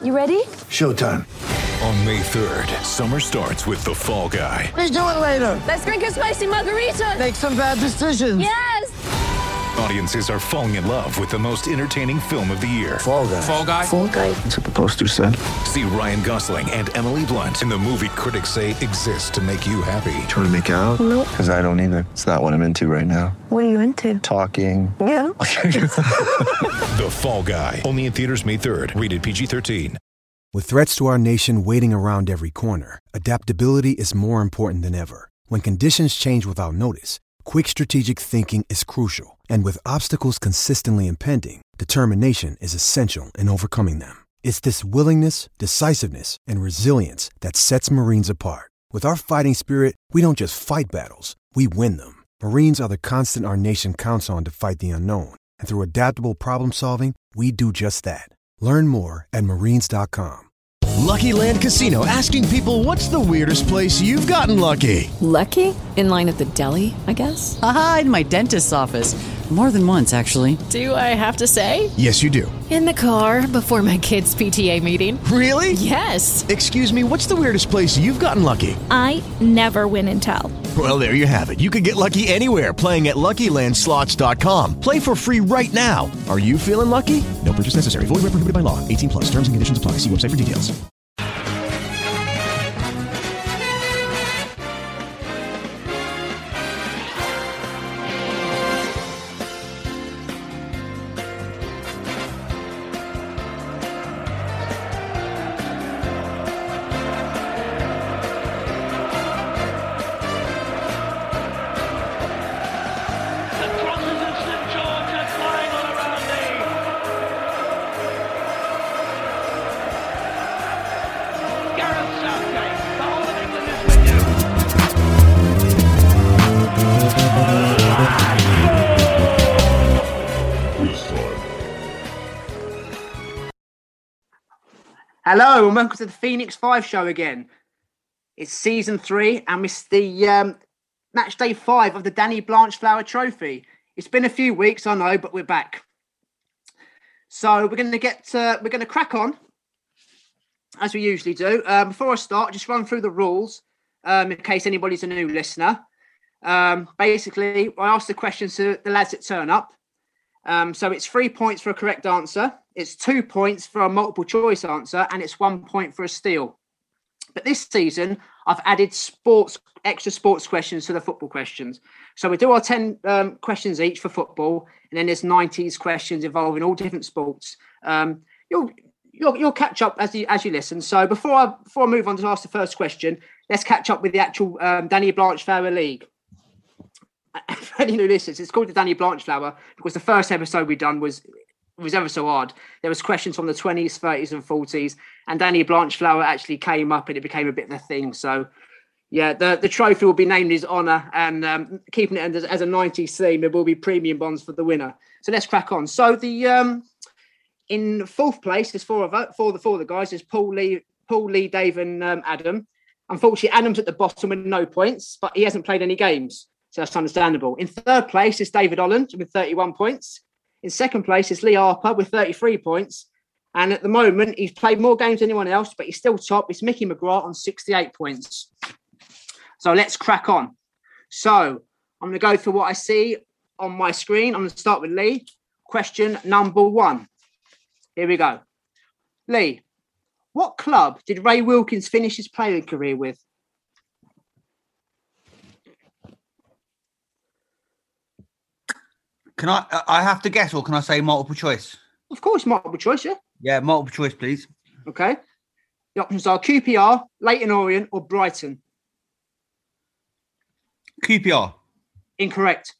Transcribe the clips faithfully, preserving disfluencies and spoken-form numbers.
You ready? Showtime. On May third, summer starts with The Fall Guy. Let's do it later. Let's drink a spicy margarita. Make some bad decisions. Yes! Audiences are falling in love with the most entertaining film of the year. Fall Guy. Fall Guy? Fall Guy. That's what the poster said. See Ryan Gosling and Emily Blunt in the movie critics say exists to make you happy. Trying to make it out? Nope. Because I don't either. It's not what I'm into right now. What are you into? Talking. Yeah. The Fall Guy. Only in theaters May third. Rated P G thirteen. With threats to our nation waiting around every corner, adaptability is more important than ever. When conditions change without notice, quick strategic thinking is crucial. And with obstacles consistently impending, determination is essential in overcoming them. It's this willingness, decisiveness, and resilience that sets Marines apart. With our fighting spirit, we don't just fight battles, we win them. Marines are the constant our nation counts on to fight the unknown. And through adaptable problem solving, we do just that. Learn more at marines dot com. Lucky Land Casino, asking people, what's the weirdest place you've gotten lucky? Lucky? In line at the deli, I guess? Aha, in my dentist's office. More than once, actually. Do I have to say? Yes, you do. In the car before my kids' P T A meeting. Really? Yes. Excuse me, what's the weirdest place you've gotten lucky? I never win and tell. Well, there you have it. You can get lucky anywhere, playing at Lucky Land Slots dot com. Play for free right now. Are you feeling lucky? No purchase necessary. Void where prohibited by law. eighteen plus. Terms and conditions apply. See website for details. Hello and welcome to the Phoenix Five show again. It's season three and it's the um, match day five of the Danny Blanchflower Trophy. It's been a few weeks, I know, but we're back. So we're going to get uh, we're going to crack on as we usually do. Uh, before I start, just run through the rules um, in case anybody's a new listener. Um, basically, I ask the questions to the lads that turn up. Um, so it's three points for a correct answer. It's two points for a multiple choice answer, and it's one point for a steal. But this season, I've added sports, extra sports questions to the football questions. So we do our ten um, questions each for football, and then there's nineties questions involving all different sports. Um, you'll, you'll you'll catch up as you as you listen. So before I before I move on to ask the first question, let's catch up with the actual um, Danny Blanchflower League. For any new listeners, it's called the Danny Blanchflower because the first episode we done was. It was ever so hard. There was questions from the twenties, thirties and forties, and Danny Blanchflower actually came up and it became a bit of a thing. So, yeah, the, the trophy will be named in his honour, and um, keeping it as, as a nineties theme, there will be premium bonds for the winner. So let's crack on. So the um, in fourth place, there's four of us, four of the four of the guys. There's Paul Lee, Paul Lee, Dave, and um, Adam. Unfortunately, Adam's at the bottom with no points, but he hasn't played any games, so that's understandable. In third place is David Holland with thirty-one points. In second place is Lee Harper with thirty-three points. And at the moment, he's played more games than anyone else, but he's still top. It's Mickey McGrath on sixty-eight points. So let's crack on. So I'm going to go through what I see on my screen. I'm going to start with Lee. Question number one. Here we go. Lee, what club did Ray Wilkins finish his playing career with? Can I I have to guess, or can I say multiple choice? Of course, multiple choice, yeah. Yeah, multiple choice, please. Okay. The options are Q P R, Leyton Orient, or Brighton. Q P R. Incorrect.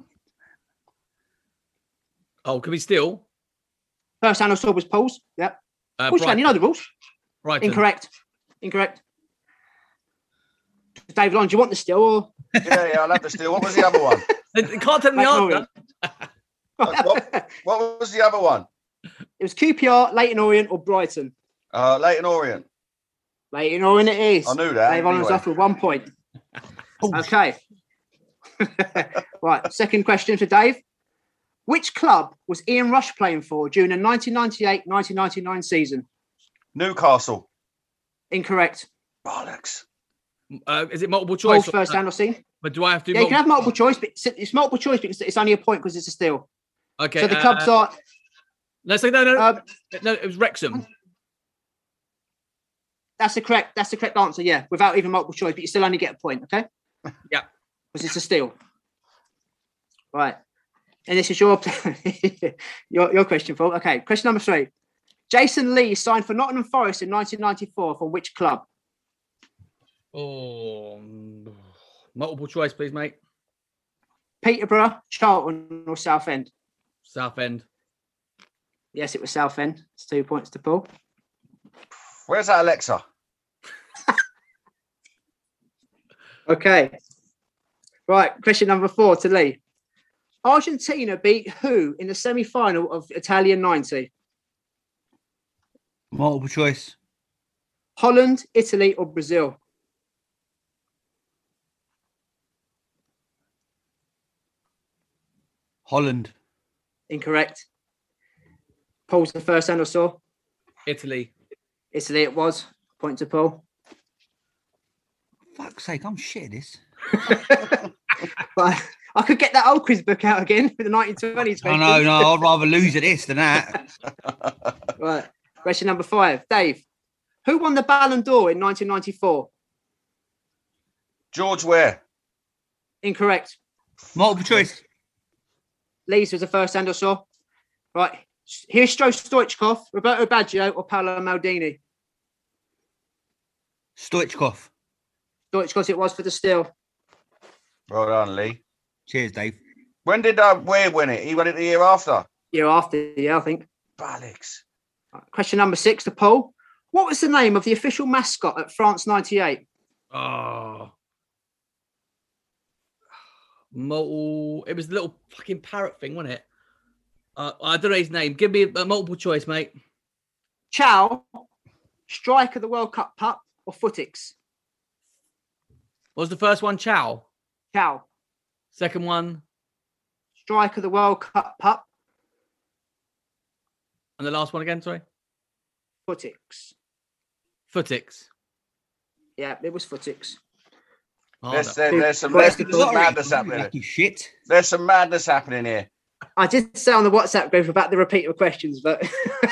Oh, can we steal? First hand I saw was Paul's. Yep. Uh, Push you know the rules. Right. Incorrect. Incorrect. David, on, do you want the steal? Or... Yeah, yeah, I'll have the steal. What was the other one? You can't tell me the answer. what, what was the other one? It was Q P R, Leyton Orient, or Brighton. Uh, Leyton Orient. Leyton Orient it is. I knew that. Dave Holland's off with one point. Okay. Right, second question for Dave. Which club was Ian Rush playing for during the nineteen ninety-eight nineteen ninety-nine season? Newcastle. Incorrect. Bollocks. Uh, is it multiple choice? Paul's first hand or scene. But do I have to? Yeah, you can have multiple choice, but it's, it's multiple choice because it's only a point because it's a steal. Okay. So the uh, clubs are. Let's say no, no, Um, no. It was Wrexham. That's the correct. That's the correct answer. Yeah, without even multiple choice, but you still only get a point. Okay. Yeah. Because it's a steal. Right. And this is your your your question, Paul. Okay. Question number three. Jason Lee signed for Nottingham Forest in nineteen ninety-four from which club? Oh, multiple choice, please, mate. Peterborough, Charlton, or Southend? Southend. Yes, it was Southend. It's two points to Paul. Where's that Alexa? Okay. Right. Question number four to Lee. Argentina beat who in the semi-final of Italian ninety? Multiple choice. Holland, Italy, or Brazil? Holland. Incorrect. Paul's the first hand or saw. Italy. Italy it was. Point to Paul. Fuck's sake, I'm shit at this. But I could get that old quiz book out again for the nineteen twenties. Oh, no, no, I'd rather lose at this than that. Right. Question number five. Dave, who won the Ballon d'Or in nineteen ninety-four? George Ware. Incorrect. Multiple choice. Leeds was the first hand or saw. Right. Here's Stro Stoichkov, Roberto Baggio, or Paolo Maldini. Stoichkov. Stoichkov it was for the steal. Well done, Lee. Cheers, Dave. When did uh, Ware win it? He won it the year after. Year after, yeah, I think. Bollocks. Right. Question number six to Paul. What was the name of the official mascot at France ninety-eight? Oh. Multiple. It was the little fucking parrot thing, wasn't it? Uh, I don't know his name. Give me a, a multiple choice, mate. Chow, striker of the World Cup pup, or Footix? What was the first one? Chow. Chow. Second one. Striker of the World Cup pup. And the last one again, sorry? Footix. Footix. Yeah, it was Footix. Oh, there's, no. there, there's some, Where's there's the some lottery? madness happening. Lucky shit. There's some madness happening here. I did say on the WhatsApp group about the repeat of questions, but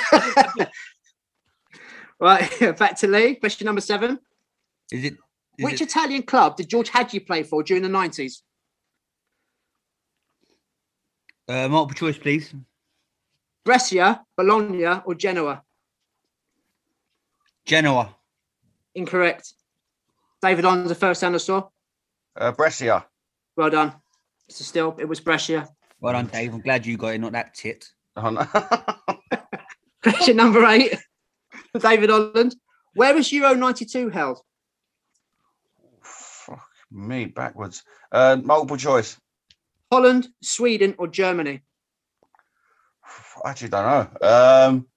right, back to Lee. Question number seven. Is it? Is Which it... Italian club did George Hadji play for during the nineties? Uh, multiple choice, please. Brescia, Bologna, or Genoa? Genoa. Incorrect. David on the first hand or saw. Uh, Brescia. Well done. It's a still. It was Brescia. Well done, Dave. I'm glad you got it, not that tit. Oh, no. Question number eight. David Holland. Where was Euro ninety-two held? Fuck me, backwards. Uh, multiple choice. Holland, Sweden, or Germany? I actually don't know. Um,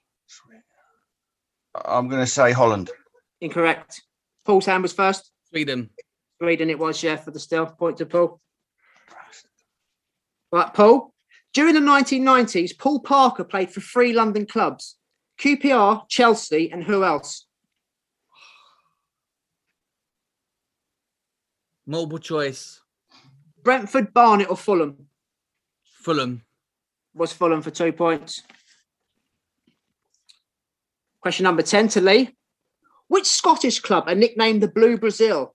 I'm going to say Holland. Incorrect. Paul's hand was first. Sweden. Sweden it was, yeah, for the steal. Point to Paul. Right, Paul. During the nineteen nineties, Paul Parker played for three London clubs. Q P R, Chelsea, and who else? Multiple choice. Brentford, Barnet, or Fulham? Fulham. Was Fulham for two points. Question number ten to Lee. Which Scottish club are nicknamed the Blue Brazil?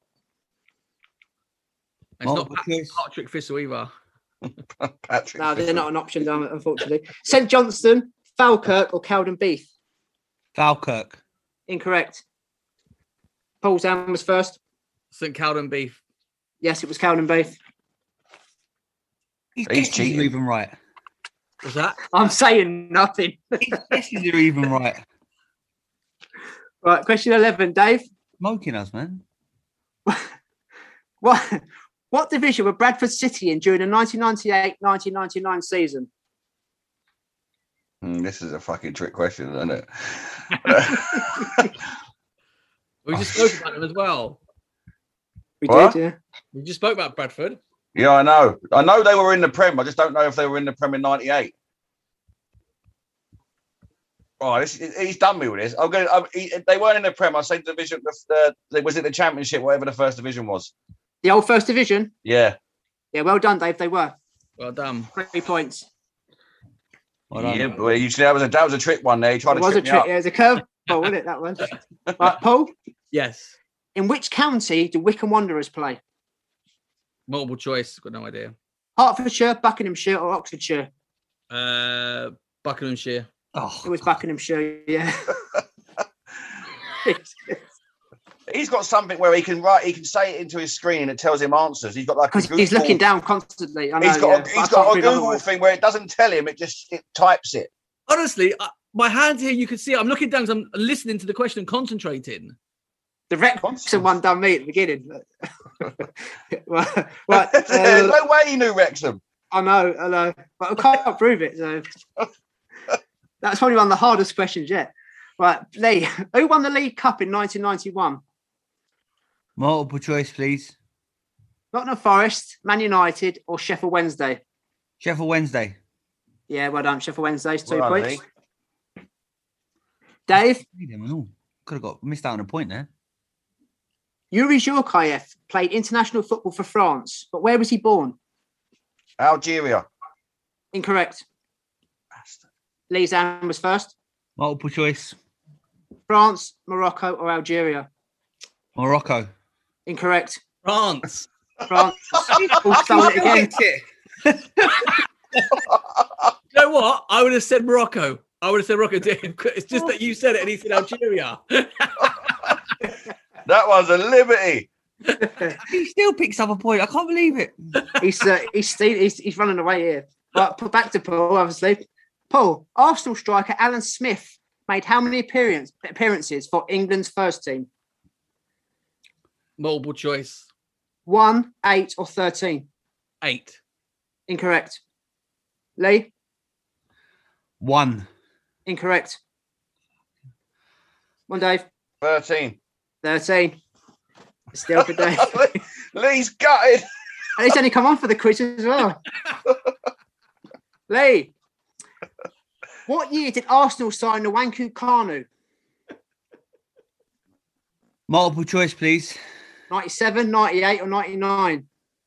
It's not Patrick Thistle either. Patrick No, they're Thistle. not an option, unfortunately. St Johnstone, Falkirk, or Cowden Beath? Falkirk. Incorrect. Paul's hand was first. St Cowden Beef. Yes, it was Cowden Beath. His He's guesses cheating. are even right. Was that? I'm saying nothing. His guesses are even right. Right, question eleven, Dave. Smoking us, man. What what division were Bradford City in during the nineteen ninety-eight nineteen ninety-nine season? Mm, this is a fucking trick question, isn't it? We just spoke about them as well. We What? did, yeah. We just spoke about Bradford. Yeah, I know. I know they were in the Prem. I just don't know if they were in the Prem in ninety-eight. Oh, this, he's done me with this. I'm going. I'm, he, they weren't in the Prem. I say division. The, the, was it the Championship? Whatever the first division was. The old First Division. Yeah. Yeah. Well done, Dave. They were. Well done. Three points. Well done. Yeah, but you see, that was a that was a trick one there. He tried It to was a trick me trick. up. It was a curve. Oh, wasn't it? That one. Right, Paul. Yes. In which county do Wycombe Wanderers play? Multiple choice. Got no idea. Hertfordshire, Buckinghamshire, or Oxfordshire? Uh, Buckinghamshire. Oh, it was Buckinghamshire. Yeah. He's got something where he can write. He can say it into his screen and it tells him answers. He's got like because he's looking down constantly. I know, he's got yeah, a, he's got a Google thing where it doesn't tell him. It just it types it. Honestly, I, my hand here, you can see it. I'm looking down because I'm listening to the question and concentrating. The Wrexham one done me at the beginning. well, well, There's uh, no way he knew Wrexham. I know, I know, but I can't prove it. So that's probably one of the hardest questions yet. Right, Lee, who won the League Cup in nineteen ninety-one? Multiple choice, please. Nottingham Forest, Man United, or Sheffield Wednesday? Sheffield Wednesday. Yeah, well done. Sheffield Wednesday's two Well done, points. Dave? Could have got missed out on a point there. Yuri Zhurkaev played international football for France, but where was he born? Algeria. Incorrect. Bastard. Lee Zan was first. Multiple choice. France, Morocco, or Algeria? Morocco. Incorrect. France. France. All stole it again. You know what? I would have said Morocco. I would have said Morocco. It's just that you said it and he said Algeria. That was a liberty. He still picks up a point. I can't believe it. He's uh, he's, still, he's he's running away here. But put back to Paul, obviously. Paul, Arsenal striker Alan Smith made how many appearance, appearances for England's first team? Multiple choice. One, eight, or thirteen? Eight. Incorrect. Lee? One. Incorrect. One, Dave. Thirteen. Thirteen. Still for Dave. Lee's gutted. And he's only come on for the quiz as well. Lee, what year did Arsenal sign Nwankwo Kanu? Multiple choice, please. ninety-seven, ninety-eight, or ninety-nine?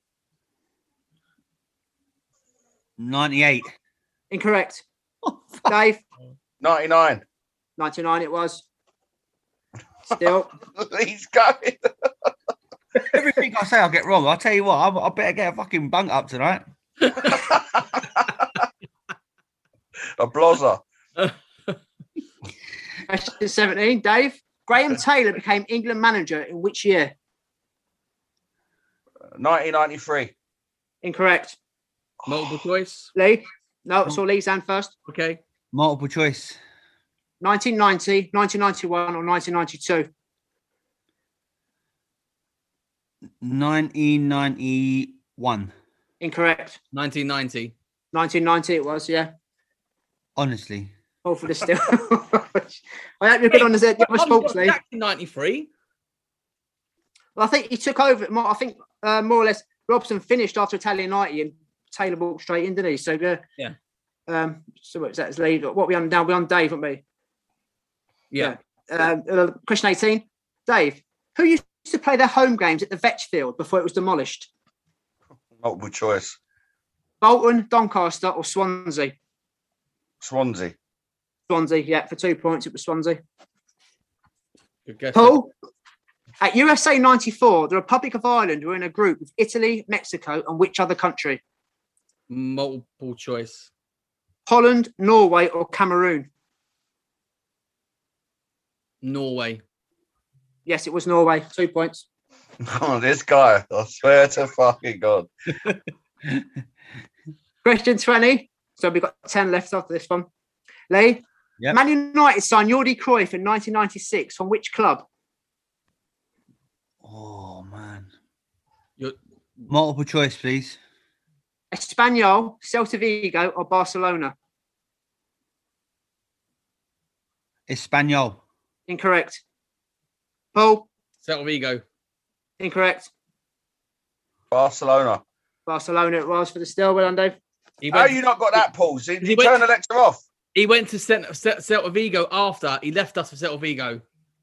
ninety-eight. Incorrect. Dave? ninety-nine. ninety-nine it was. Still. Lee's gutted. Everything I say I'll get wrong. I'll tell you what, I, I better get a fucking bunk up tonight. A blozzer. Question seventeen, Dave. Graham Taylor became England manager in which year? nineteen ninety-three. Incorrect. Multiple choice. Lee? No, it's all Lee's hand first. Okay. Multiple choice. nineteen ninety, nineteen ninety-one, or nineteen ninety-two? nineteen ninety-one. Incorrect. nineteen ninety. nineteen ninety it was, yeah. Honestly. All for the still. I hope you're good on the other sports, Lee. nineteen ninety-three. Well, I think he took over. I think uh, more or less Robson finished after Italian ninety and Taylor walked straight in, didn't he? So, uh, yeah. Um, so what's that? Lee? What we on now? We're on Dave, aren't we? Yeah. yeah. Uh, uh, question eighteen. Dave, who used to play their home games at the Vetchfield before it was demolished? Multiple choice. Bolton, Doncaster, or Swansea? Swansea. Swansea, yeah. For two points, it was Swansea. Good guess. Paul, at U S A ninety-four, the Republic of Ireland were in a group with Italy, Mexico, and which other country? Multiple choice. Holland, Norway, or Cameroon? Norway. Yes, it was Norway. Two points. Oh, this guy. I swear to fucking God. Question twenty. So we've got ten left after this one. Lee? Yep. Man United signed Jordi Cruyff in nineteen ninety-six. From which club? Oh, man. You're... Multiple choice, please. Espanyol, Celta Vigo, or Barcelona? Espanyol. Incorrect. Paul? Celta Vigo. Incorrect. Barcelona. Barcelona it was for the still. Well done, Dave. How you not got that, Paul? Did he you went- turn the lecture off? He went to Celta, Celta Vigo after he left us for Celta Vigo.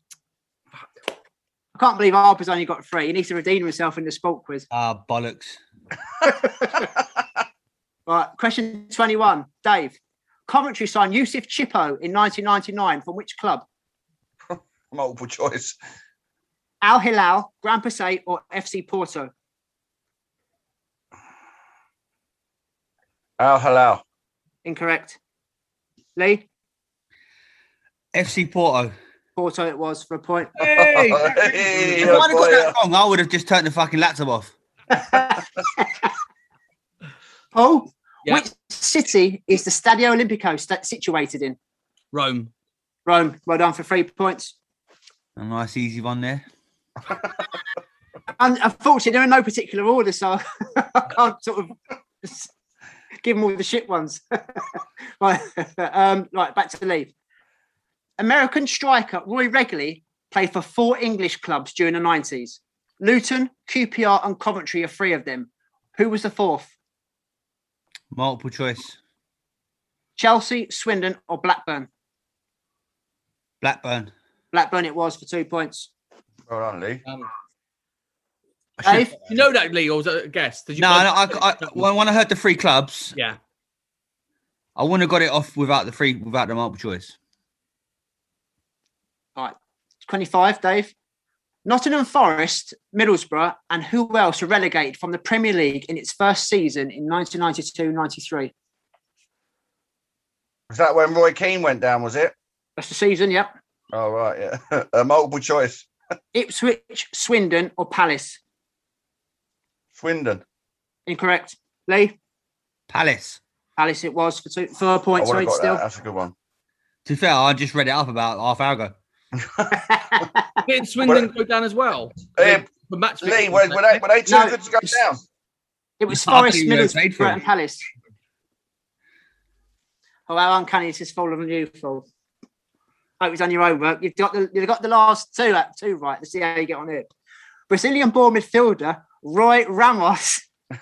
I can't believe Harper's only got three. He needs to redeem himself in the sport quiz. Ah, bollocks. Right, question twenty-one. Dave. Coventry signed Yusuf Chippo in nineteen ninety-nine from which club? Multiple choice. Al Hilal, Grand Passat, or F C Porto? Al Hilal. Incorrect. Lee? F C Porto. Porto it was for a point. Hey! Hey, If I'd have got boy, that wrong, I would have just turned the fucking laptop off. Paul? Yeah. Which city is the Stadio Olimpico st- situated in? Rome. Rome. Well done for three points. A nice easy one there. And unfortunately, they're in no particular order, so I can't sort of give them all the shit ones. Right, um, right, back to Lee. American striker Roy Regley played for four English clubs during the nineties. Luton, Q P R, and Coventry are three of them. Who was the fourth? Multiple choice. Chelsea, Swindon, or Blackburn? Blackburn. Blackburn it was for two points. Well done, Lee. Um, Dave? you know that, Lee, or was that a guess? Did you No, go- no I, I, when, when I heard the three clubs, Yeah. I wouldn't have got it off without the free, without the multiple choice. All right, twenty-five, Dave. Nottingham Forest, Middlesbrough, and who else were relegated from the Premier League in its first season in nineteen ninety-two ninety-three? Was that when Roy Keane went down, was it? That's the season, yep. Oh, right, yeah. A multiple choice. Ipswich, Swindon, or Palace? Swindon. Incorrect. Lee? Palace. Palace it was for two, four I points would have each got still. that. That's a good one. To be fair, I just read it up about half hour ago. Did Swindon go down as well? Um, For match Lee, fixing, were, were, they, were they too No. good to go down? It was I Forest, think we were paid for Middlesbrough, it. and Palace. Oh, how uncanny this is falling on you, Paul. Hope you've done your homework. You've got the you've got the last two uh, two right. Let's see how you get on here. Brazilian-born midfielder Roy Ramos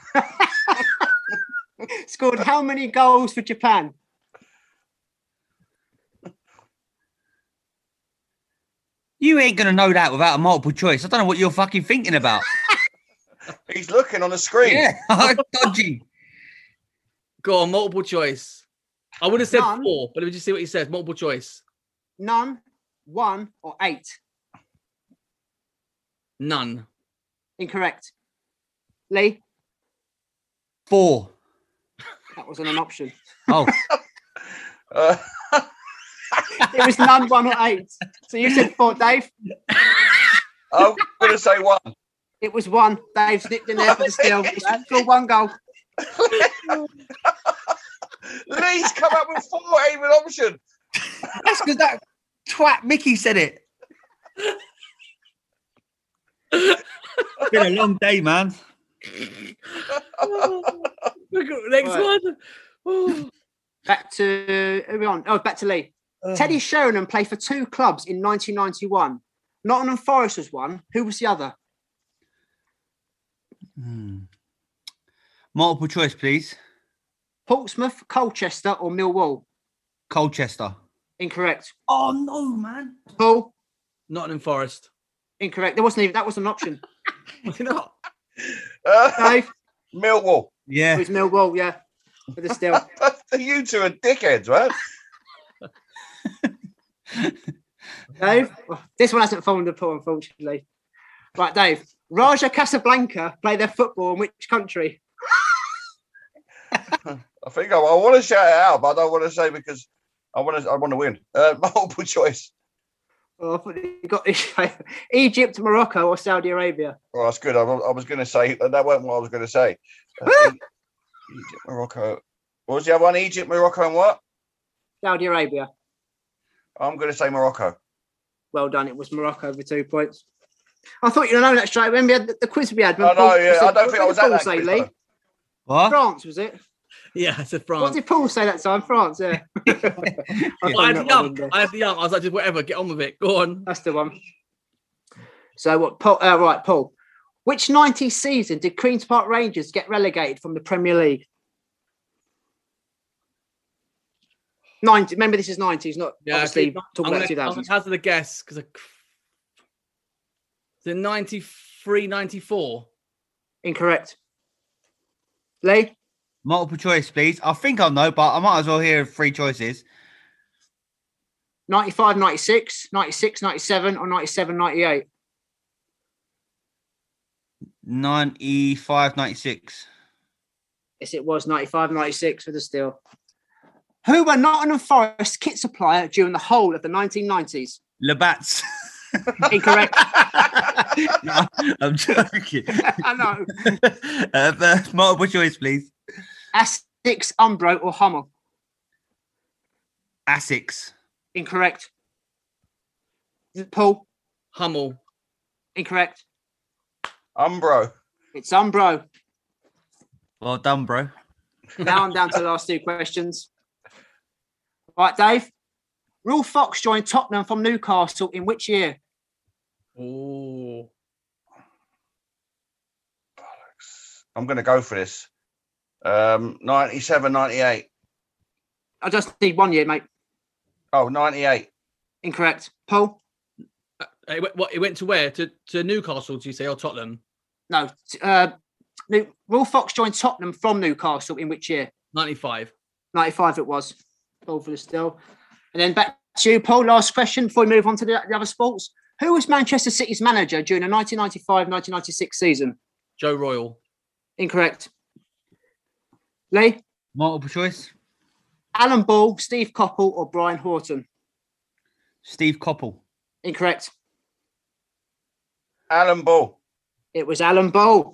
scored how many goals for Japan? You ain't gonna know that without a multiple choice. I don't know what you're fucking thinking about. He's looking on the screen. Yeah, dodgy. Go on, multiple choice. I would have said None. four, but let me just see what he says. Multiple choice. None, one, or eight? None. Incorrect. Lee, Four. that wasn't an option. Oh, Uh, It was none, one, or eight. So you said four, Dave. I'm going to say one. It was one. Dave snipped in there for the steal. It's still one goal. Lee's come up with four, ain't even an option. that's because that twat Mickey said it. It's been a long day, man. Look at the next Right. one. Oh. Back to who are we on? Oh, back to Lee. Teddy Sheringham played for two clubs in nineteen ninety-one. Nottingham Forest was one. Who was the other? Hmm. Multiple choice, please. Portsmouth, Colchester, or Millwall? Colchester. Incorrect. Oh no, man. Paul? Nottingham Forest. Incorrect. There wasn't even that was an option. Was it not? Uh, Dave? Millwall. It Yeah. was Millwall, yeah. For the steal. You two are dickheads, man. Dave? Oh, this one hasn't fallen to Paul, unfortunately. Right, Dave. Raja Casablanca play their football in which country? I think I, I want to shout it out, but I don't want to say because I want to. I want to win. Uh, multiple choice. Oh, I thought you got this. Egypt, Morocco, or Saudi Arabia? Oh, that's good. I, I was going to say that wasn't what I was going to say. Uh, Egypt, Morocco. What was the other one? Egypt, Morocco, and what? Saudi Arabia. I'm going to say Morocco. Well done. It was Morocco for two points. I thought you'd know that straight. When we had the, the quiz we had. when I know, Paul yeah. said- I don't think I what was did at Paul that say, quiz, Lee? though. What? France, was it? Yeah, I said What France. did Paul say that time? France, yeah. I I found had that the one young. in there. I had the young. I was like, just whatever, get on with it. Go on. That's the one. So what? Paul, uh, right, Paul. Which nineties season did Queens Park Rangers get relegated from the Premier League? ninety. Remember, this is nineties, not Yeah, obviously okay. talking I'm about gonna, two I'm thousands. gonna hazard a guess because the ninety-three, ninety-four. Incorrect. Lee? Multiple choice, please. I think I'll know, but I might as well hear three choices. ninety-five, ninety-six, ninety-six, ninety-seven, or ninety-seven, ninety-eight? ninety-five, ninety-six. Yes, it was ninety-five, ninety-six for the steal. Who were Nottingham Forest kit supplier during the whole of the nineteen nineties? Labatt's. Incorrect. No, I'm joking. I know. Uh, but multiple choice, please. Essex, Umbro, or Hummel? Essex. Incorrect. Paul? Hummel. Incorrect. Umbro. It's Umbro. Well done, bro. Now I'm down to the last two questions. All right, Dave. Will Fox joined Tottenham from Newcastle in which year? Oh. I'm going to go for this. Um, ninety-seven, ninety-eight. I just need one year, mate. Oh, ninety-eight. Incorrect. Paul? Uh, it, went- what, it went to where? To, to Newcastle, did you say, or Tottenham? No. Uh, New- Will Fox joined Tottenham from Newcastle in which year? ninety-five. ninety-five it was. Paul for the still. And then back to you, Paul. Last question before we move on to the, the other sports. Who was Manchester City's manager during the nineteen ninety-five nineteen ninety-six season? Joe Royal. Incorrect. Lee? Multiple choice. Alan Ball, Steve Coppell, or Brian Horton? Steve Coppell. Incorrect. Alan Ball. It was Alan Ball.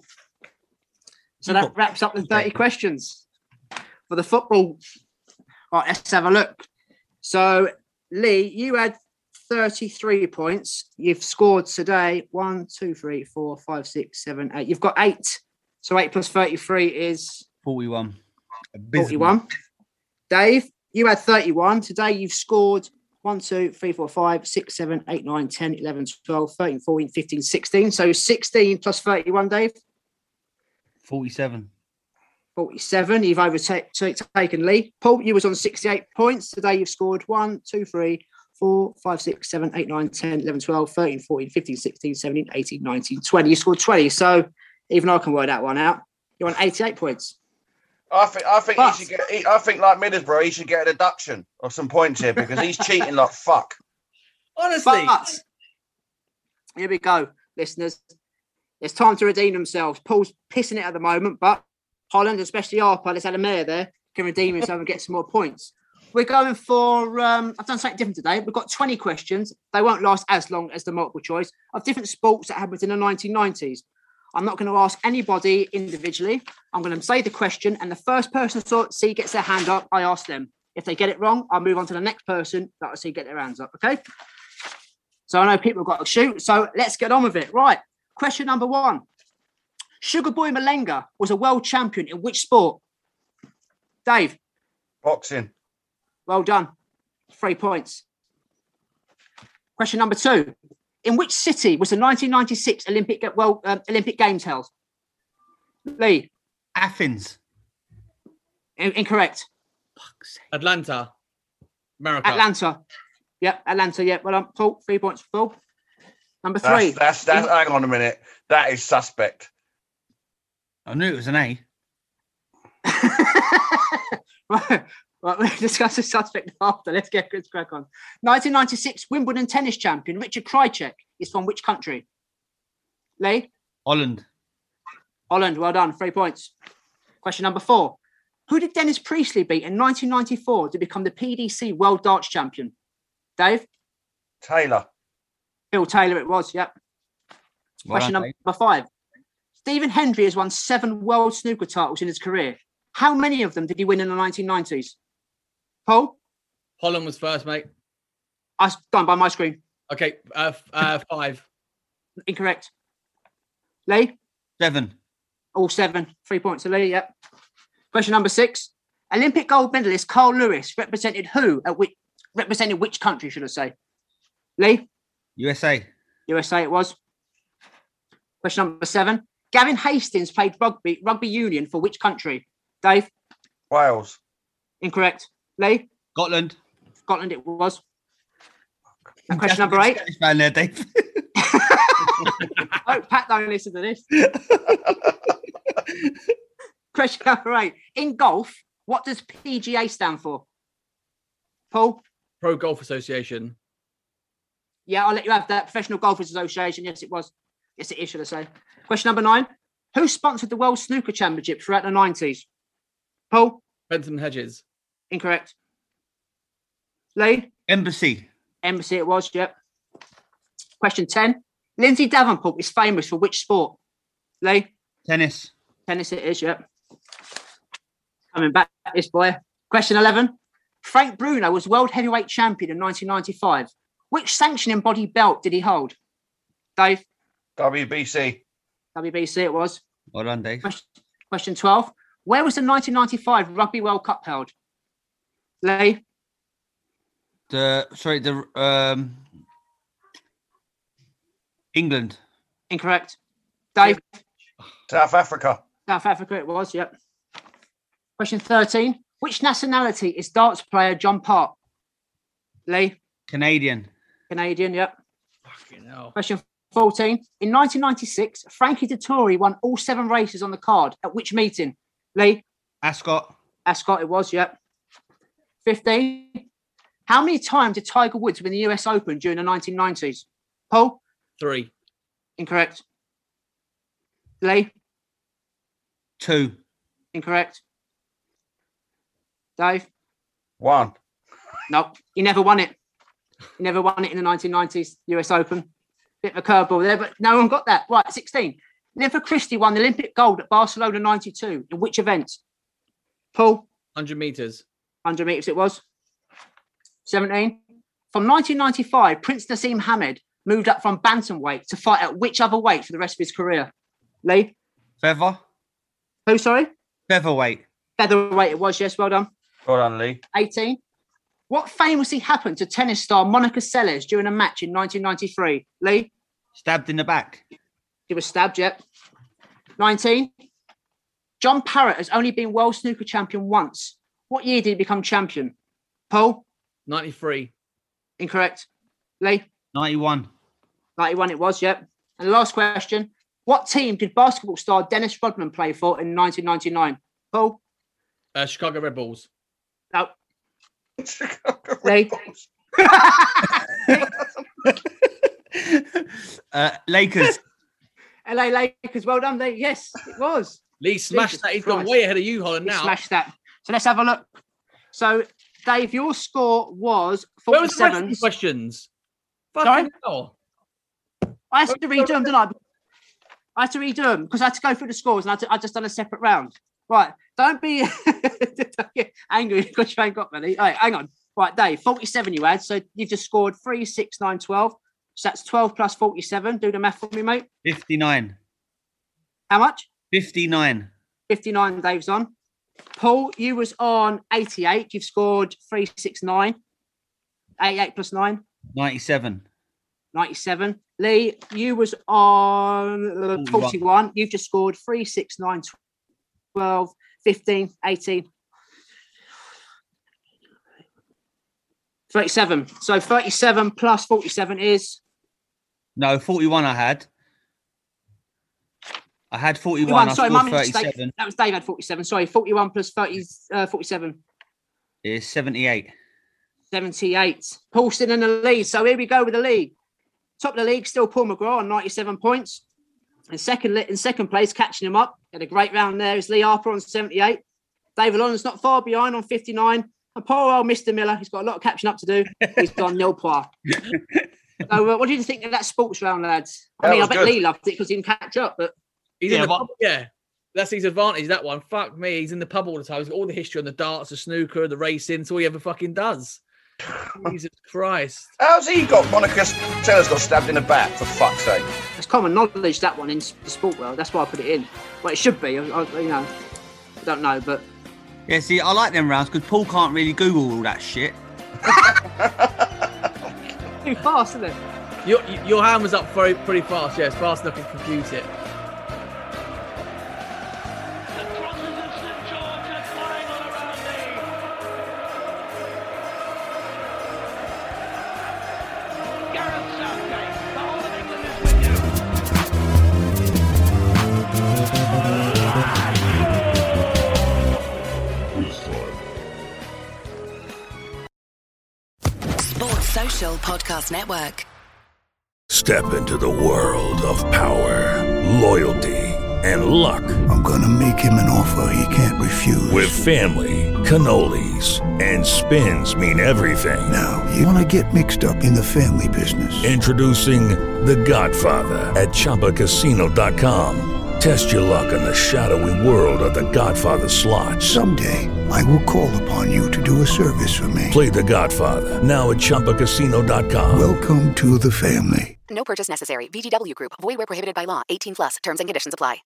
So that wraps up the thirty questions for the football. All right, let's have a look. So, Lee, you had thirty-three points. You've scored today one, two, three, four, five, six, seven, eight. You've got eight. So eight plus thirty-three is forty-one. forty-one. Dave, you had thirty-one. Today you've scored one, two, three, four, five, six, seven, eight, nine, ten, eleven, twelve, thirteen, fourteen, fifteen, sixteen. So sixteen plus thirty-one, Dave? forty-seven. forty-seven. You've overtaken Lee. Paul, you was on sixty-eight points. Today you've scored one, two, three, four, five, six, seven, eight, nine, ten, eleven, twelve, thirteen, fourteen, fifteen, sixteen, seventeen, eighteen, nineteen, twenty. You scored twenty. So even I can work that one out. You're on eighty-eight points. I think I think But- he should get. He, I think like Middlesbrough, he should get a deduction of some points here because he's cheating like fuck. Honestly. But here we go, listeners. It's time to redeem themselves. Paul's pissing it at the moment, but Holland, especially Harper, let's add a mayor there, can redeem himself and get some more points. We're going for, um, I've done something different today. We've got twenty questions. They won't last as long as the multiple choice of different sports that happened in the nineteen nineties. I'm not going to ask anybody individually. I'm going to say the question, and the first person to see gets their hand up, I ask them. If they get it wrong, I'll move on to the next person that I see get their hands up, okay? So I know people have got to shoot, so let's get on with it. Right, question number one. Sugar Boy Malenga was a world champion in which sport? Dave? Boxing. Well done. Three points. Question number two. In which city was the nineteen ninety-six Olympic well um, Olympic Games held? Lee? Athens. In- incorrect. Atlanta. America. Atlanta. Yep, Atlanta. Yep. Well done, Paul. Three points for Paul. Number three. That's, that's, that's hang on a minute. That is suspect. I knew it was an A. Right, right, we'll discuss the suspect after. Let's get let's crack on. nineteen ninety-six Wimbledon tennis champion Richard Krajicek is from which country? Lee? Holland. Holland. Well done. Three points. Question number four. Who did Dennis Priestley beat in nineteen ninety-four to become the P D C World Darts Champion? Dave? Taylor. Phil Taylor it was, yep. Well Question done, number Dave. five. Stephen Hendry has won seven world snooker titles in his career. How many of them did he win in the nineteen nineties? Paul? Holland was first, mate. I done by my screen. Okay, uh, f- uh, five. Incorrect. Lee? Seven. All seven. Three points to Lee, yep. Question number six. Olympic gold medalist Carl Lewis represented who at which represented which country, should I say? Lee? U S A. U S A it was. Question number seven. Gavin Hastings played rugby rugby union for which country? Dave? Wales. Incorrect. Lee? Scotland. Scotland it was. And question number eight. Man there, Dave. Oh, Pat, don't listen to this. Question number eight. In golf, what does P G A stand for? Paul? Pro Golf Association. Yeah, I'll let you have that. Professional Golfers Association. Yes, it was. Yes, it is, should I say. Question number nine. Who sponsored the World Snooker Championship throughout the nineties? Paul? Benton Hedges. Incorrect. Lee? Embassy. Embassy it was, yep. Question ten. Lindsay Davenport is famous for which sport? Lee? Tennis. Tennis it is, yep. Coming back, this boy. Question eleven. Frank Bruno was world heavyweight champion in nineteen ninety-five. Which sanctioning body belt did he hold? Dave? W B C. W B C it was. Well done, Dave. Question, question twelve. Where was the nineteen ninety-five Rugby World Cup held? Lee? The sorry, the um England. Incorrect. Dave? South Africa. South Africa it was, yep. Question thirteen. Which nationality is darts player John Park? Lee? Canadian. Canadian, yep. Fucking hell. Question fourteen. In nineteen ninety-six, Frankie Dettori won all seven races on the card. At which meeting? Lee? Ascot. Ascot it was, yep. fifteen. How many times did Tiger Woods win the U S Open during the nineteen nineties? Paul? Three. Incorrect. Lee? Two. Incorrect. Dave? One. No, he never won it. He never won it in the nineteen nineties U S Open. Bit of a curveball there, but no one got that. Right, sixteen. Linford Christie won the Olympic gold at Barcelona ninety-two. In which event? Paul? one hundred metres. one hundred metres it was. seventeen. From nineteen ninety-five, Prince Nassim Hamed moved up from bantamweight to fight at which other weight for the rest of his career? Lee? Feather. Who, sorry? Featherweight. Featherweight it was, yes, well done. Well done, Lee. eighteen. What famously happened to tennis star Monica Seles during a match in nineteen ninety-three? Lee? Stabbed in the back. He was stabbed, yep. nineteen. John Parrott has only been world snooker champion once. What year did he become champion? Paul? ninety-three. Incorrect. Lee? ninety-one. ninety-one it was, yep. And the last question. What team did basketball star Dennis Rodman play for in nineteen ninety-nine? Paul? Uh, Chicago Red Bulls. No. Chicago Lee? uh, Lakers. L A Lakers, well done, Lee. Yes, it was. Lee smashed Jesus that. He's Christ. gone way ahead of you, Holland, He now. smashed that. So let's have a look. So, Dave, your score was Where was the rest of forty-seven. the questions? Sorry? Fucking hell. I had to redo them, didn't I? I had to redo them because I had to go through the scores and I, had to, I just done a separate round. Right. Don't be don't get angry because you ain't got many. All right, hang on. Right, Dave, forty-seven you had. So you've just scored three, six, nine, twelve. So that's twelve plus forty-seven. Do the math for me, mate. fifty-nine. How much? fifty-nine. fifty-nine, Dave's on. Paul, you was on eighty-eight. You've scored three, six, nine. eighty-eight plus nine. ninety-seven. ninety-seven. Lee, you was on forty-one. You've just scored three, six, nine, twelve, fifteen, eighteen. thirty-seven. So thirty-seven plus forty-seven is? No, forty-one I had. I had forty-one. I Sorry, scored my mistake. thirty-seven. That was Dave had forty-seven. Sorry, forty-one plus thirty, uh, forty-seven. It's seventy-eight. seventy-eight. Paul still in the lead. So here we go with the league. Top of the league, still Paul McGraw on ninety-seven points. In second, in second place, catching him up. Had a great round there. Is Lee Harper on seventy-eight. David Lawrence not far behind on fifty-nine. And poor old Mister Miller, he's got a lot of catching up to do. He's on nil point. So, uh, what did you think of that sports round, lads? I That mean, I was bet good. Lee loved it because he didn't catch up. But He's Yeah, in the but- pub, yeah. That's his advantage, that one. Fuck me. He's in the pub all the time. He's got all the history on the darts, the snooker, the racing. It's all he ever fucking does. Jesus Christ. How's he got Monica Seles got stabbed in the back, for fuck's sake? it's common knowledge, that one, in the sport world. That's why I put it in. Well, it should be. I, I, you know, I don't know, but Yeah, see, I like them rounds because Paul can't really Google all that shit. too fast, isn't it? Your, your hand was up very pretty fast, yes. Fast enough to confuse it. Sports Social Podcast Network. Step into the world of power, loyalty, and luck. I'm gonna make him an offer he can't refuse. With family, cannolis, and spins mean everything. Now, you wanna get mixed up in the family business. Introducing The Godfather at Chumba Casino dot com. Test your luck in the shadowy world of The Godfather slot. Someday, I will call upon you to do a service for me. Play The Godfather, now at Chumba Casino dot com. Welcome to the family. No purchase necessary. V G W Group. Void where prohibited by law. eighteen plus. Terms and conditions apply.